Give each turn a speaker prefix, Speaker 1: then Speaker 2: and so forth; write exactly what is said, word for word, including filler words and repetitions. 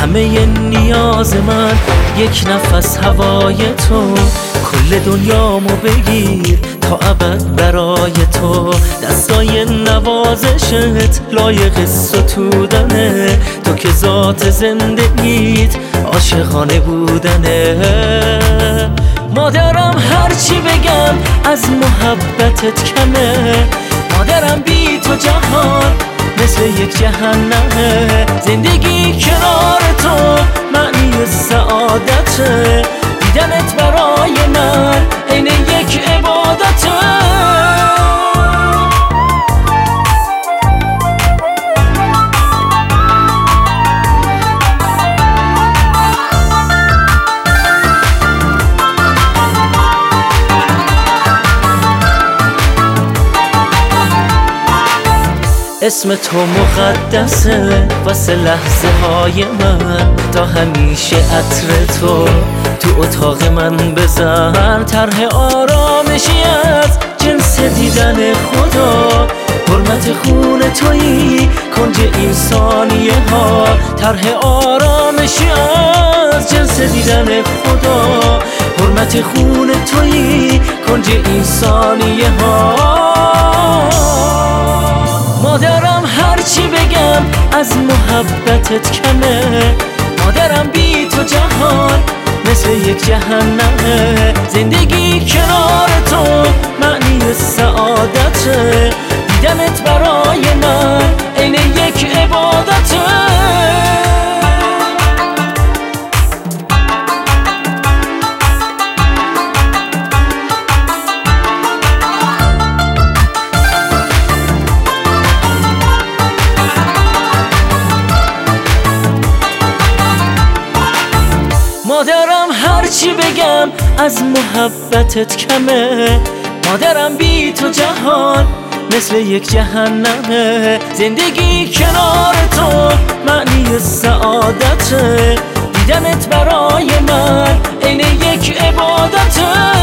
Speaker 1: همه نیاز من یک نفس هوای تو. کل دنیامو بگیر تا ابد برای تو. دستای نوازشت لایق ستودنه. تو که ذات زندگیت عاشقانه بودنه. مادرم هرچی بگم از محبتت کمه. مادرم بی تو جهان مثل یک جهنمه. زندگی کنار تو معنی سعادته. دیدنت برای من عین یک عبادته. اسم تو مقدسه واسه لحظه های من. تا همیشه عطر تو تو اتاق من بزن. طرح آرامشی از جنس دیدن خدا. حرمت خون تویی کنج این ثانیه ها. طرح آرامشی از جنس دیدن خدا. حرمت خون تویی کنج این ثانیه ها. مادرم هرچی بگم از محبتت کمه. مادرم بی تو جهان مثل یک جهنمه. زندگی کنار تو معنی سعادته. دیدنت برای من عین یک عبادته. مادرم هرچی بگم از محبتت کمه. مادرم بی تو جهان مثل یک جهنمه. زندگی کنار تو معنی سعادته. دیدنت برای من عین یک عبادته.